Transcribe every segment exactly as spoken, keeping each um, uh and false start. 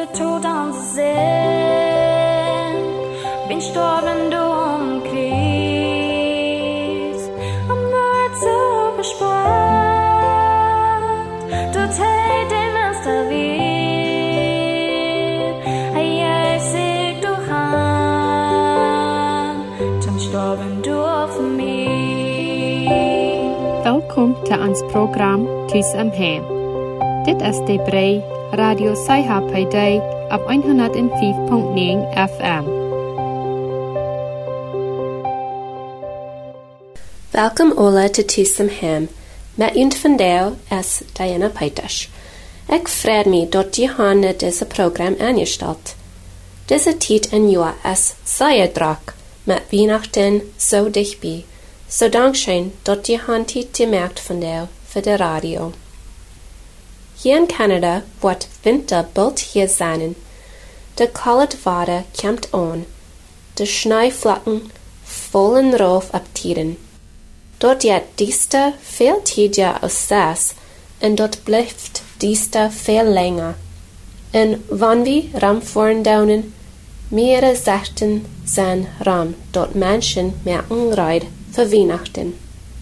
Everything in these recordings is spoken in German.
de Tod anzusehen. Bin gestorben, du umkreist, am Wort so bespannt. Du tät den Meister wieder, hey, ich sieg du han, zum Gestorben, du für mich. Welkom til ons program Tussen Hem. Dit is de brei Radio Saiha Paidai op honderd fem komma negen F M. Welkom alle til Tussen Hem. Met unt vandaag is Diana Peitas. Ik vreed me dat je handen deze program aangesteld. Deze tijd en jaar is zeer druk, met Weihnachten zo dichtbij. So dankzij dat je hand tijd gemerkt vandaag voor de radio. Hier in Canada wordt winter bald hier zijn. De koude water komt aan. De sneeuwvlokken vallen rauf op tijden. Dat je dieste veel tijder als zes en dat blijft dieste veel langer. En wanneer we ramvoeren daunen, meerdere zachten zijn ram dat mensen merken rijden voor Weihnachten.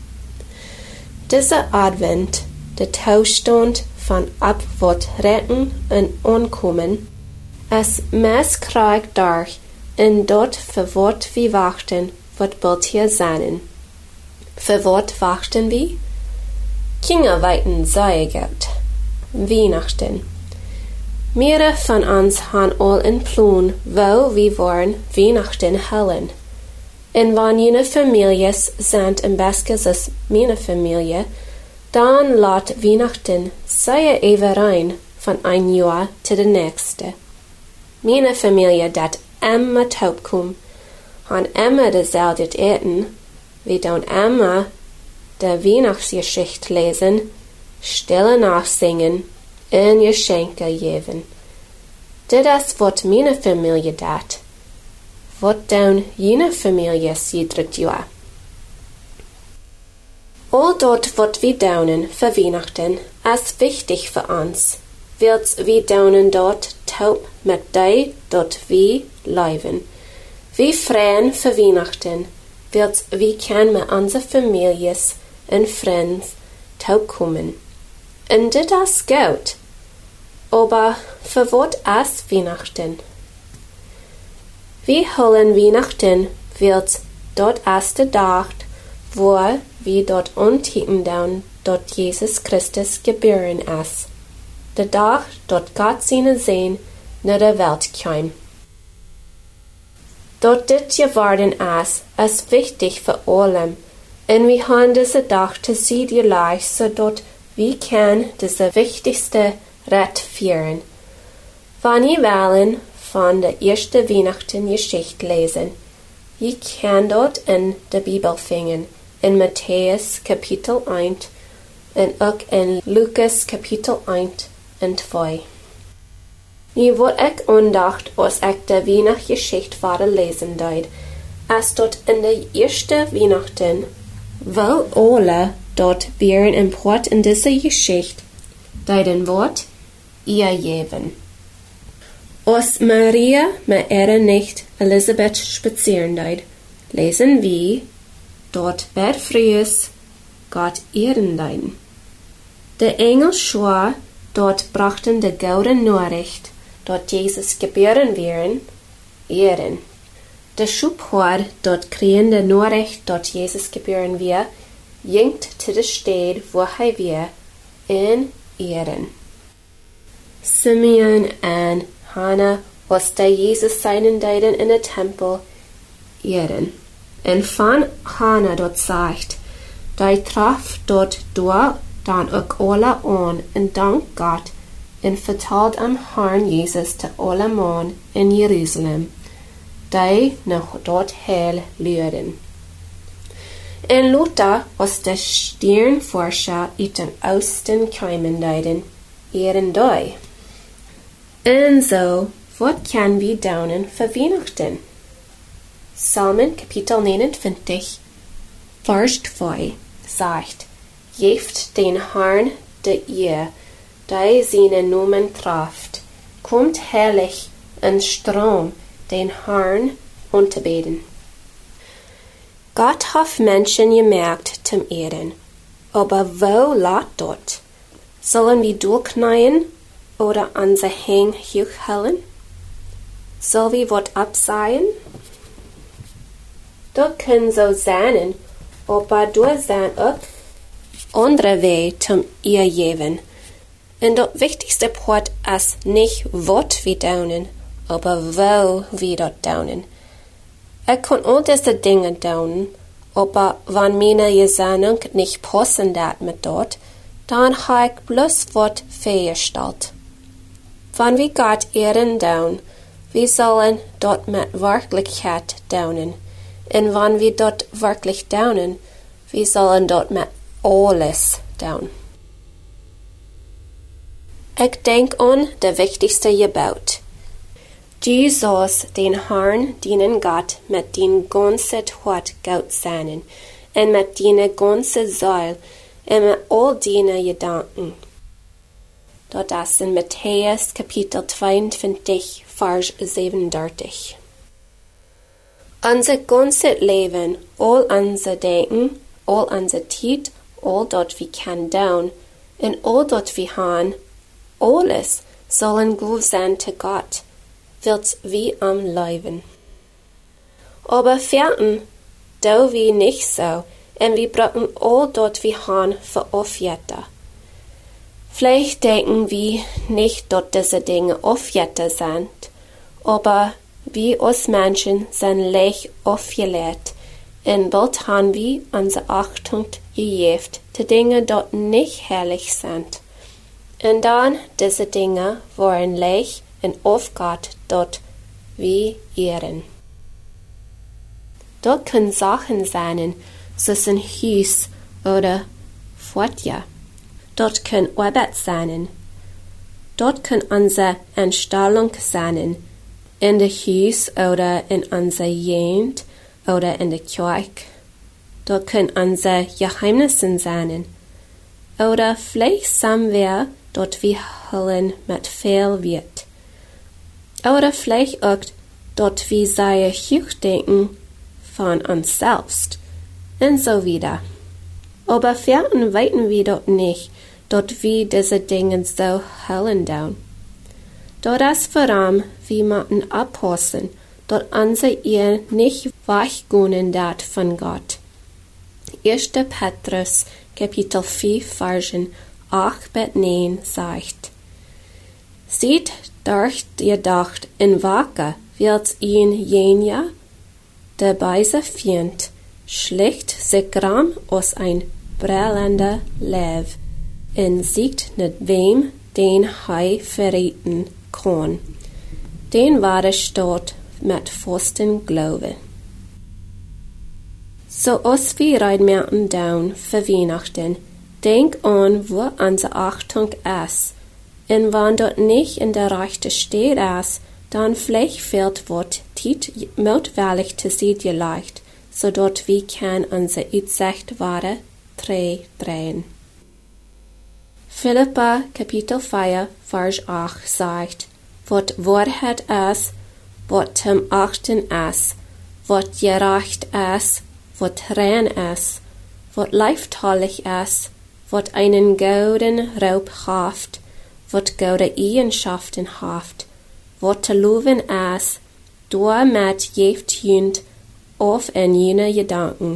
Deze Advent, de toestand van op wat retten en aankomen, is meest krachtdadig en dat voor wat we wachten, wat bald hier zijn. Voor wat wachten we? Kinder weten zeer goed. Weihnachten. Meerdere van ons hebben al een plan waar we worden Weihnachten halen. En wanneer je families zijn en best als mijn familie, dan laat Weihnachten zeer even rein van een jaar tot de nächste. Mijn familie dat immer taubkom, han immer dezelfde eten, we doen immer de Weihnachtsgeschichte lezen, stille nachsingen en geschenken geven. Dit is wat mijn familie dat. Wat doen jene families iedere jaar? Al dat wat we doen voor Weihnachten is wichtig voor ons, wils we doen dat taub met die dat we leven. We freuen voor Weihnachten, wils we kunnen met onze families en vrienden taub komen. En dit is goed. Aber voor wat is Weihnachten? We holen Weihnachten, wils dat is de dag, waar we dat ontdekken doen dat Jesus Christus geboren is. De dag dat God zijn Zoon naar de wereld kwam. Dat dit geworden is, is wichtig voor allen, en we hebben deze dag te zien gelegd, zodat we kunnen deze wichtigste red vieren. Wanneer willen van de eerste Weihnachtengeschichte lezen. Je kan dat in de Bibel vinden, in Matthäus kapitel één en ook in Lucas kapitel één en twee. Nu wat ik aandacht als ik de Weihnachtsgeschichte ware lezen deed, is dat in de eerste Weihnachten wel alle dat wären import in deze geschichte deiden wordt ihr geven. Als Maria met ihre Nicht Elisabeth spazieren deed, lesen wir, dort bed frühs Gott ihren deiden. De Engel schwor, dort brachten de gouden Nachricht, dort Jesus geboren wären, ihren. De Schubhor, dort kriegen de Nachricht, dort Jesus geboren wir, jingt zu de Stad, wo hij wir, in ihren. Simeon en Hannah, was da Jesus seinen deiden in de Tempel, ihren. En van Hannah dort sagt, die traf dort door dan ook alle aan en dank God en vertelt am Herrn Jesus te alle man in Jerusalem, die nog dort heil leerden. En Luther was de sternforscher uit den Osten keimen deiden, ihren die. En zo, wat kan we doen voor Weihnachten? Psalmen kapitel negenentwintig, vers twee sagt, Geeft den Herrn de eer, die seine Namen traft. kommt herrlich ein Strom, den Herrn unterbeten. Gott hat Menschen gemerkt zum Ehren, aber wo lag dort? Sollen wir durchknien oder unser Hang hochhalten? Soll wir was absehen? Dort können so sein, aber dort sind auch andere Wege zum ihr geben. Und das wichtigste Part ist nicht, was wir tun, aber wo wir dort tun. Ich kann all diese Dinge tun, aber wenn meine Gesinnung nicht passen dat mit dort, dann habe ich bloß was festgestellt. Wenn wir Gott ehren tun, wir sollen dort mit Wirklichkeit tun. Und wenn wir dort wirklich tun, wir sollen dort mit alles tun. Ich denke an das wichtigste Gebot. Jesus, den Herrn, dienen Gott mit den ganzen Hort Gott seinen, und mit den ganzen Seele, und mit all deinen Gedanken. Dort ist in Matthäus Kapitel zweiundzwanzig, Vers siebenunddreißig. Unser ganzes Leben, all unser Denken, all unser Zeit, all dort wir kann tun, und all dort wir haben, alles sollen gut sein zu Gott, wird's wie am Leben. Aber vierten, do wir nicht so, und wir brauchen all dort wir haben für Aufjetter. Vielleicht denken wir nicht, dass diese Dinge Aufjetter sind, aber wir als Menschen sind leicht aufgelehrt, und bald haben wir unsere Achtung gegeben, die Dinge dort nicht herrlich sind. Und dann diese Dinge waren leicht und aufgehört dort wie ehren. Dort können Sachen sein, so ein Haus oder Fortja. Dort können Arbeit sein. Dort kann unsere Einstellung sein, in der Haus oder in unserer Jugend oder in der Kirche. Dort können unsere Geheimnisse sein. Oder vielleicht sind wir dort wie Höllen mit viel wird. Oder vielleicht auch dort wie sehr hochdenken von uns selbst. Und so wieder. Aber vierten weiten wir dort nicht, dort wie diese Dinge so hellen down. Dort ist vor allem, wie man abpassen, dort unser ihr nicht weichgunen dat von Gott. erster Petrus, Kapitel vier, Versen acht bis neun sagt: Seht durch ihr Dacht in Wacke, wird ihn jenja, der Beise fiend, schlicht sich gram aus ein brellender Lev, und siegt nicht wem, den hei verrieten kann. Den wahre Stadt mit festen Glaube. So als wir reitmerken down für Weihnachten, denk an, wo unsere Achtung ist. Und wenn dort nicht in der rechten steht ist, dann vielleicht fehlt wird Zeit notwendig zu sehen leicht, so dort wir kann unsere Aussicht wahre drei drehen. Philippa Kapitel vier, Vers acht sagt, wat Wahrheit ist, wat zum Achten ist, wat gerecht ist, wat rein ist, wat leibteilig ist, wat einen gouden Raub haft, wat gode Eigenschaften haft, wat te loven ist, door met jeft jünd auf en jene Gedanken.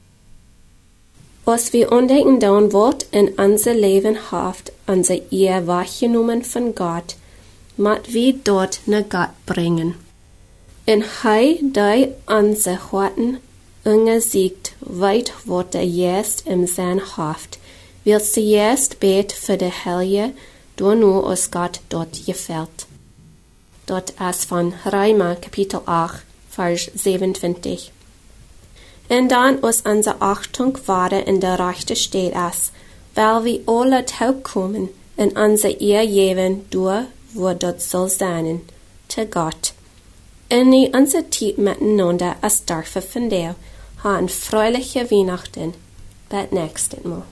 Was wir undenken dann wird in unser Leben haft, unser Ehe wahrgenommen von Gott, mat wir dort ne Gott bringen. In hei dei unser Horten ungesiegt weit wird der jest im Sein haft, wird sie jest bet für de Helge, do nur aus Gott dort gefällt. Dort ist von Römer Kapitel acht, Vers siebenundzwanzig. Und dann aus unserer Achtung wahre in der Rechte steht es, weil wir alle taubkommen in unser Ehe geben, durch wo dort soll sein, zu Gott. Und in unserer Zeit miteinander als Dörfer von der, haben fröhliche Weihnachten, bis nächstes Mal.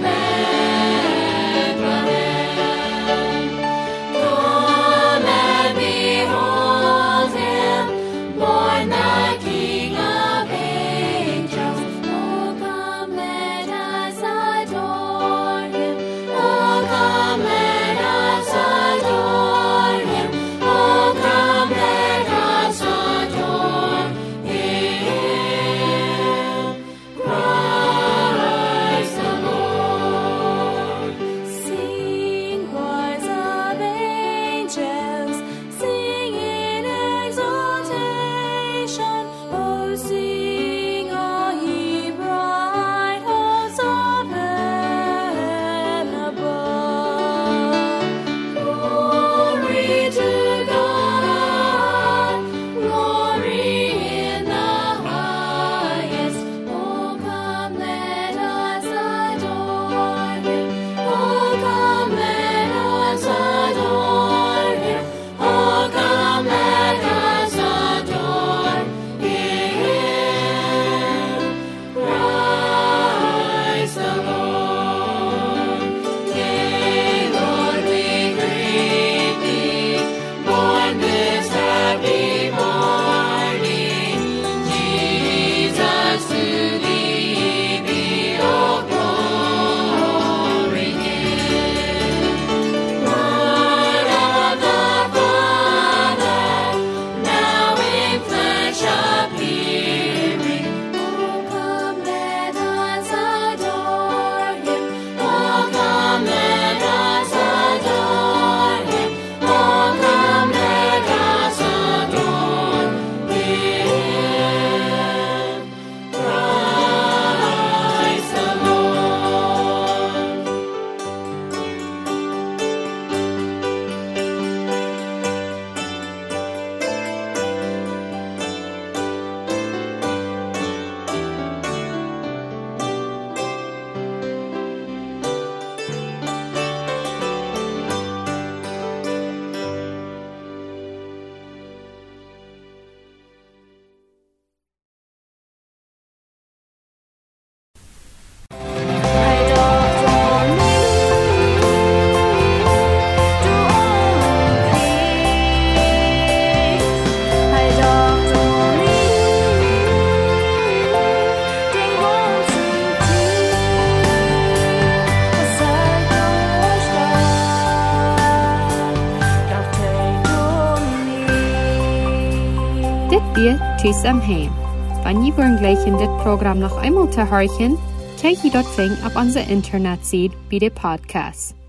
Tis am Heim. Wenn ihr wollen gleich in das Programm noch einmal zu hören, kijk je dort auf unserer Internetseite bei den Podcasts.